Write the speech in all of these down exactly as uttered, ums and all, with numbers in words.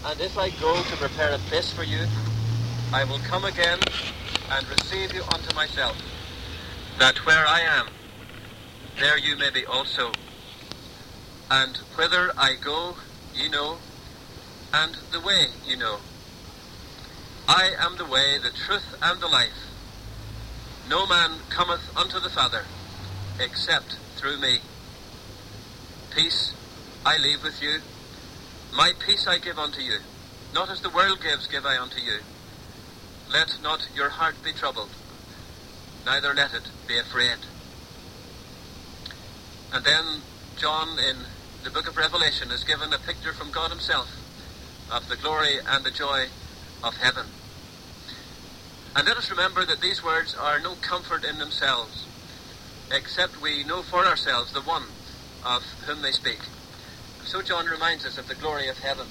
And if I go to prepare a place for you, I will come again and receive you unto myself, that where I am, there you may be also. And whither I go, ye know, and the way ye know. I am the way, the truth, and the life. No man cometh unto the Father, except through me. Peace I leave with you, my peace I give unto you. Not as the world gives, give I unto you. Let not your heart be troubled, neither let it be afraid. And then John in the book of Revelation is given a picture from God himself of the glory and the joy of heaven. And let us remember that these words are no comfort in themselves, except we know for ourselves the one of whom they speak. So John reminds us of the glory of heaven.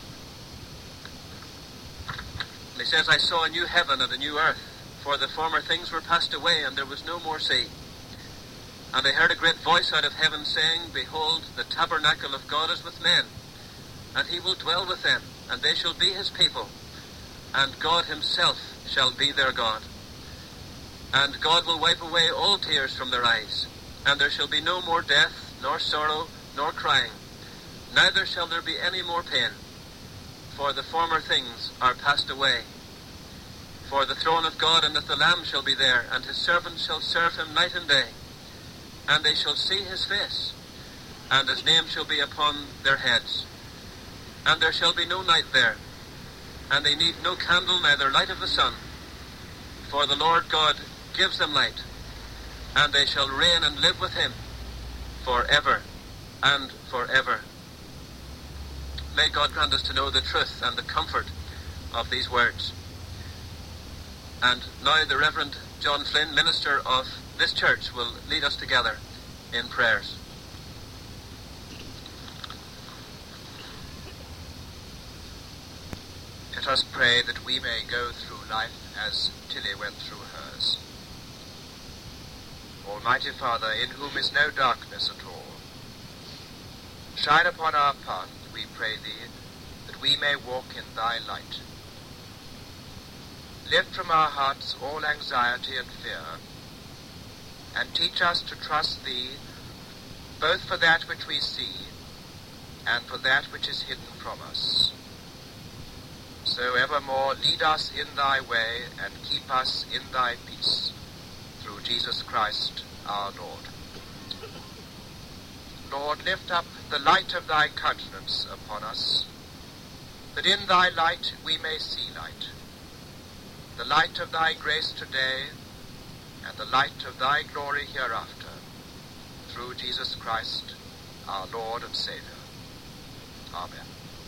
And he says, I saw a new heaven and a new earth, for the former things were passed away, and there was no more sea. And I heard a great voice out of heaven saying, Behold, the tabernacle of God is with men, and he will dwell with them, and they shall be his people, and God himself shall be their God. And God will wipe away all tears from their eyes, and there shall be no more death, nor sorrow, nor crying, neither shall there be any more pain, for the former things are passed away. For the throne of God and of the Lamb shall be there, and his servants shall serve him night and day, and they shall see his face, and his name shall be upon their heads. And there shall be no night there, and they need no candle, neither light of the sun, for the Lord God gives them light, and they shall reign and live with him for ever and forever. May God grant us to know the truth and the comfort of these words. And now the Reverend John Flynn, minister of this church, will lead us together in prayers. Let us pray that we may go through life as Tilly went through hers. Almighty Father, in whom is no darkness at all, shine upon our path, we pray thee, that we may walk in thy light. Lift from our hearts all anxiety and fear, and teach us to trust thee, both for that which we see, and for that which is hidden from us. So evermore lead us in thy way, and keep us in thy peace, through Jesus Christ our Lord. Lord, lift up the light of thy countenance upon us, that in thy light we may see light, the light of thy grace today, and the light of thy glory hereafter, through Jesus Christ our Lord and Saviour. Amen.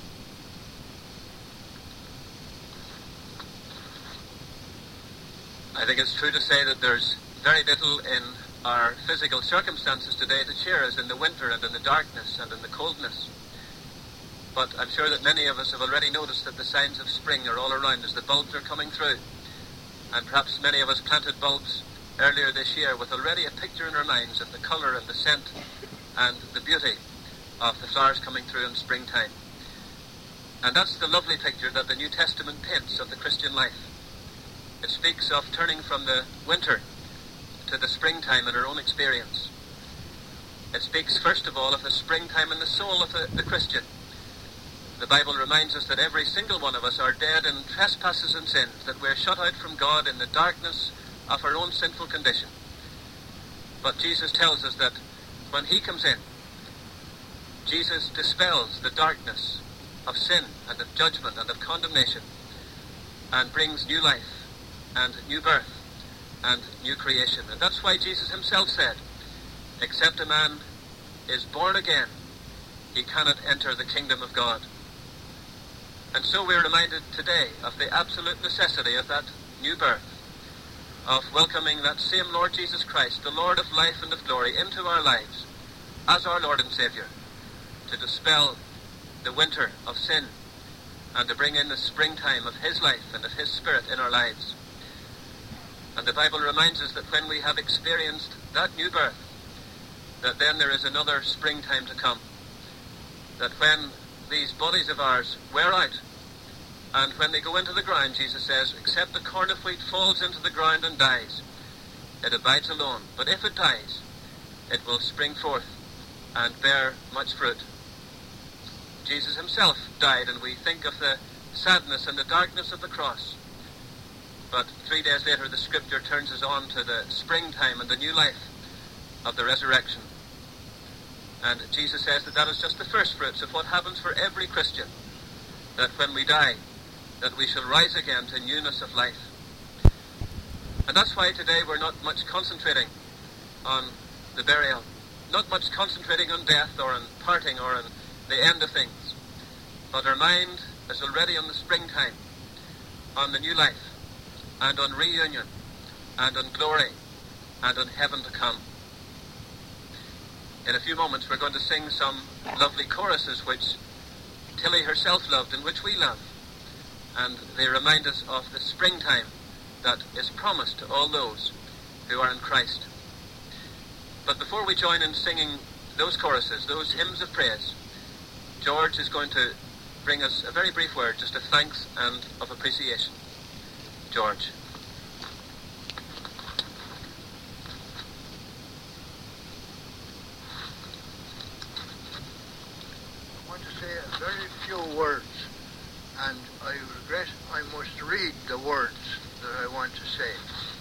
I think it's true to say that there's very little in our physical circumstances today to cheer us in the winter and in the darkness and in the coldness. But I'm sure that many of us have already noticed that the signs of spring are all around us. The bulbs are coming through. And perhaps many of us planted bulbs earlier this year with already a picture in our minds of the colour and the scent and the beauty of the flowers coming through in springtime. And that's the lovely picture that the New Testament paints of the Christian life. It speaks of turning from the winter to the springtime in our own experience. It speaks first of all of the springtime in the soul of the, the Christian. The Bible reminds us that every single one of us are dead in trespasses and sins, that we're shut out from God in the darkness of our own sinful condition. But Jesus tells us that when he comes in, Jesus dispels the darkness of sin and of judgment and of condemnation, and brings new life and new birth and new creation. And that's why Jesus himself said, except a man is born again, he cannot enter the kingdom of God. And so we're reminded today of the absolute necessity of that new birth, of welcoming that same Lord Jesus Christ, the Lord of life and of glory, into our lives as our Lord and Saviour, to dispel the winter of sin and to bring in the springtime of his life and of his Spirit in our lives. And the Bible reminds us that when we have experienced that new birth, that then there is another springtime to come. That when these bodies of ours wear out, And when they go into the ground, Jesus says, except the corn of wheat falls into the ground and dies, it abides alone. But if it dies, it will spring forth and bear much fruit. Jesus himself died, and we think of the sadness and the darkness of the cross. But three days later, the scripture turns us on to the springtime and the new life of the resurrection. And Jesus says that that is just the first fruits of what happens for every Christian, that when we die, that we shall rise again to newness of life. And that's why today we're not much concentrating on the burial, not much concentrating on death or on parting or on the end of things, but our mind is already on the springtime, on the new life, and on reunion, and on glory, and on heaven to come. In a few moments we're going to sing some lovely choruses which Tilly herself loved and which we love, and they remind us of the springtime that is promised to all those who are in Christ. But before we join in singing those choruses, those hymns of praise, George is going to bring us a very brief word just of thanks and of appreciation. George. I want to say a very few words, and I regret I must read the words that I want to say.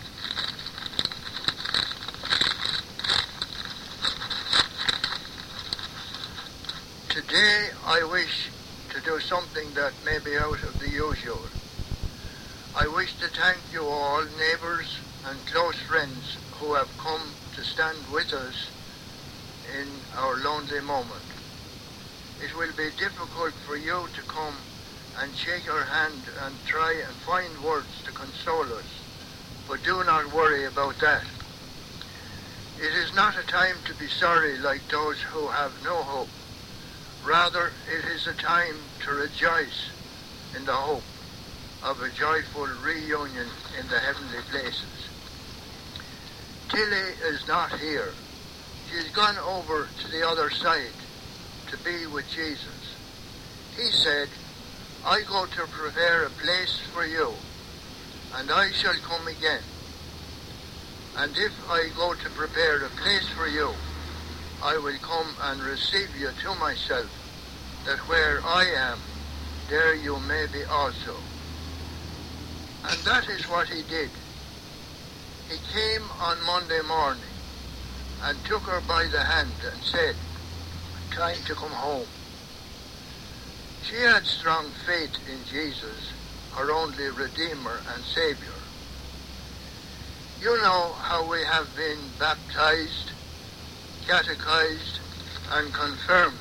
Today I wish to do something that may be out of the usual. I wish to thank you all, neighbours and close friends, who have come to stand with us in our lonely moment. It will be difficult for you to come and shake our hand and try and find words to console us, but do not worry about that. It is not a time to be sorry like those who have no hope. Rather, it is a time to rejoice in the hope of a joyful reunion in the heavenly places. Tilly is not here. She's gone over to the other side to be with Jesus. He said, I go to prepare a place for you, and I shall come again. And if I go to prepare a place for you, I will come and receive you to myself, that where I am, there you may be also. And that is what he did. He came on Monday morning and took her by the hand and said, time to come home. She had strong faith in Jesus, her only Redeemer and Saviour. You know how we have been baptized, catechized, and confirmed,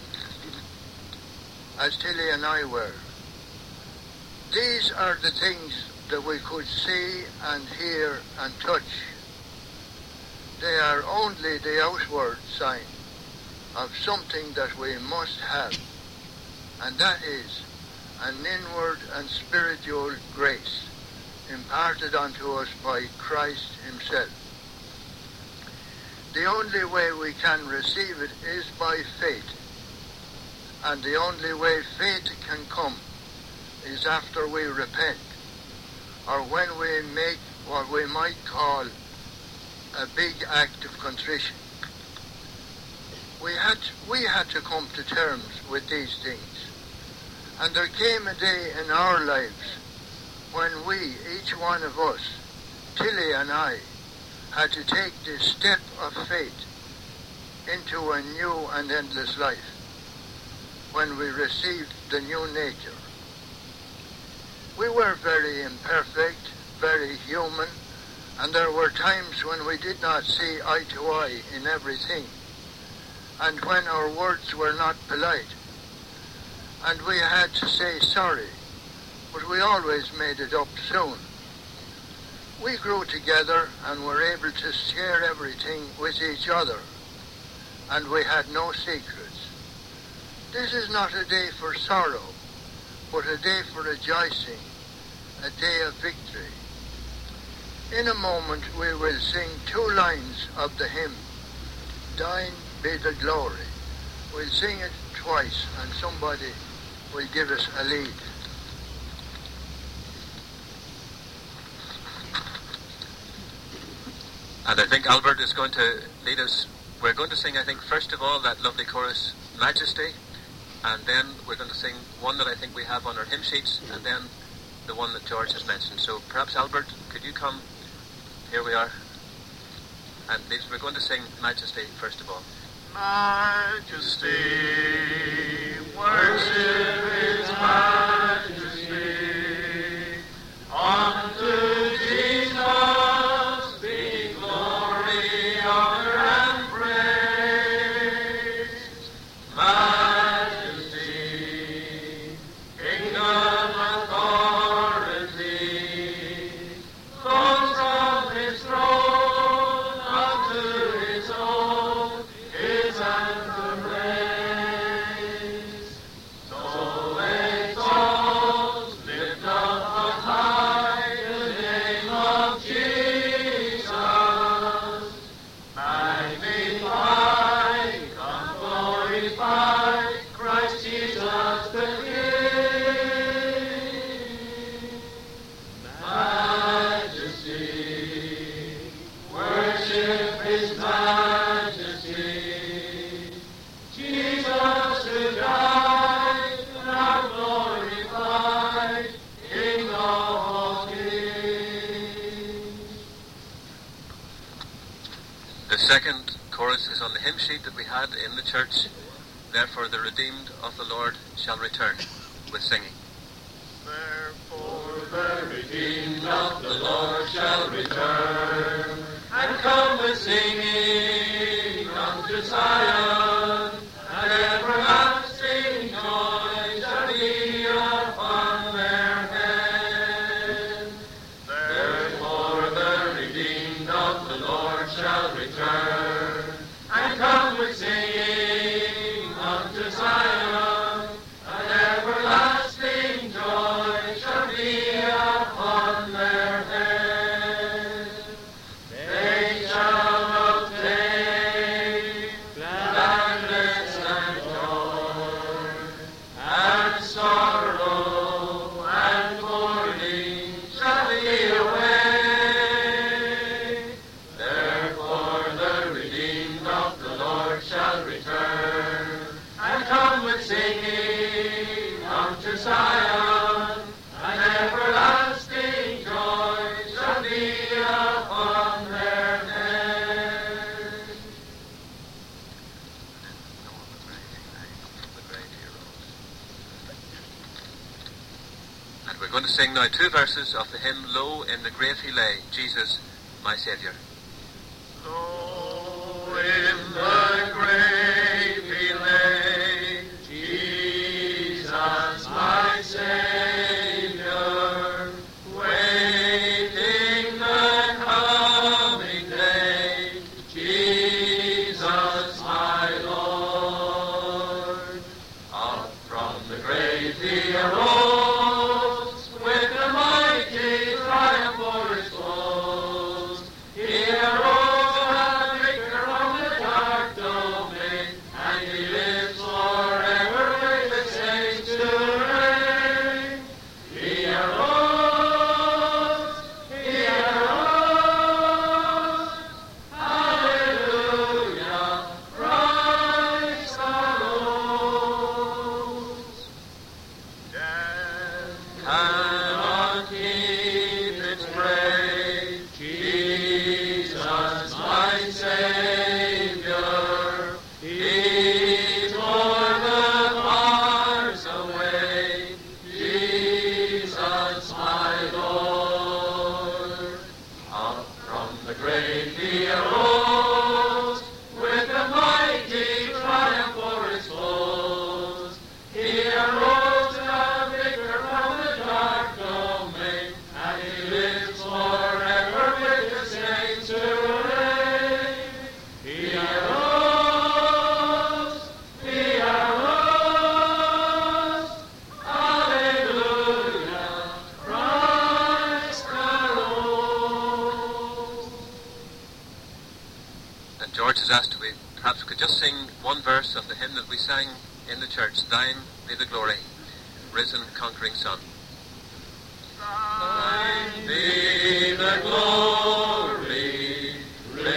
as Tilly and I were. These are the things that we could see and hear and touch. They are only the outward sign of something that we must have, and that is an inward and spiritual grace imparted unto us by Christ himself. The only way we can receive it is by faith, and the only way faith can come is after we repent, or when we make what we might call a big act of contrition. We had, we had to come to terms with these things, and there came a day in our lives when we, each one of us, Tilly and I, had to take this step of faith into a new and endless life when we received the new nature. We were very imperfect, very human, and there were times when we did not see eye to eye in everything, and when our words were not polite, and we had to say sorry, but we always made it up soon. We grew together and were able to share everything with each other, and we had no secrets. This is not a day for sorrow, but a day for rejoicing, a day of victory. In a moment we will sing two lines of the hymn, Thine be the glory. We'll sing it twice and somebody will give us a lead. And I think Albert is going to lead us. We're going to sing, I think, first of all, that lovely chorus, Majesty, and then we're going to sing one that I think we have on our hymn sheets, and then the one that George has mentioned. So perhaps, Albert, could you come? Here we are. And lead us. We're going to sing Majesty first of all. Majesty, worship His majesty, unto Jesus be glory, honor, and praise. Majesty, kingdom, authority, flows from His throne unto His own, His anthem raise. So exalt, lift up on high the name of Jesus. Magnify, come glorify Christ Jesus the King. Majesty, worship His majesty. Jesus to die, now glorified, King of all kings. The second chorus is on the hymn sheet that we had in the church. Therefore the redeemed of the Lord shall return, with singing. Therefore the redeemed of the Lord shall return, and come with singing unto Zion, and everlasting joy shall be upon their head. Therefore the redeemed of the Lord shall return, and come with singing unto Zion, and everlasting joy shall be upon their head. They shall obtain gladness and joy, and sorrow and mourning shall be away. Therefore the redeemed of the Lord shall return, and come with singing unto Zion, and everlasting joy shall be upon their head. And we're going to sing now two verses of the hymn, Lo, in the grave He lay, Jesus, my Saviour. Lo, in the grave He lay, Jesus my Saviour, waiting the coming day, Jesus my Lord. Up from the grave He arose, with a mighty triumph o'er His foes. He arose a victor from the dark domain, and He lives forever with the saints to reign. He arose, He arose, hallelujah, Christ arose. Death cannot keep its prey, Jesus my Saviour, He tore the bars away, Jesus my Lord. Up from the grave He arose, with a mighty triumph o'er His foes. He arose a victor from the dark domain, and He lives forever with the saints to reign. He arose, He arose, hallelujah, Christ arose. And George has asked we perhaps could just sing one verse of the hymn that we sang in the church, Thine be the glory, risen conquering Son. Thine be the glory, risen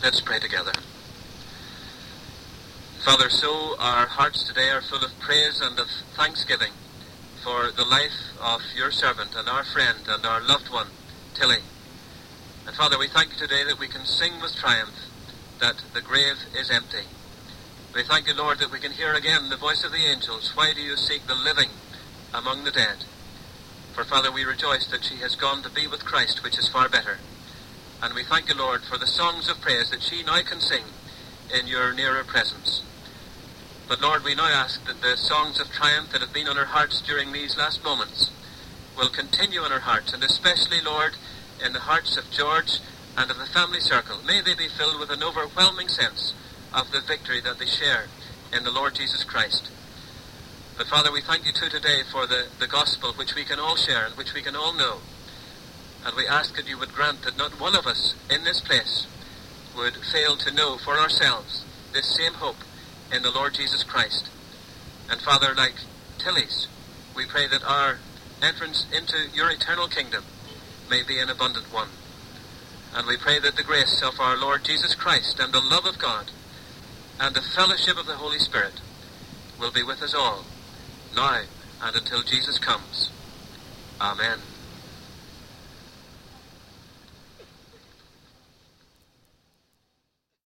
Let's pray together. Father, so our hearts today are full of praise and of thanksgiving for the life of your servant and our friend and our loved one, Tilly. And Father, we thank you today that we can sing with triumph that the grave is empty. We thank you, Lord, that we can hear again the voice of the angels. Why do you seek the living among the dead? For, Father, we rejoice that she has gone to be with Christ, which is far better. And we thank you, Lord, for the songs of praise that she now can sing in your nearer presence. But, Lord, we now ask that the songs of triumph that have been on her hearts during these last moments will continue in her hearts, and especially, Lord, in the hearts of George and of the family circle. May they be filled with an overwhelming sense of the victory that they share in the Lord Jesus Christ. But Father, we thank you too today for the, the gospel which we can all share and which we can all know. And we ask that you would grant that not one of us in this place would fail to know for ourselves this same hope in the Lord Jesus Christ. And Father, like Tilly's, we pray that our entrance into your eternal kingdom may be an abundant one. And we pray that the grace of our Lord Jesus Christ and the love of God and the fellowship of the Holy Spirit will be with us all, now and until Jesus comes. Amen.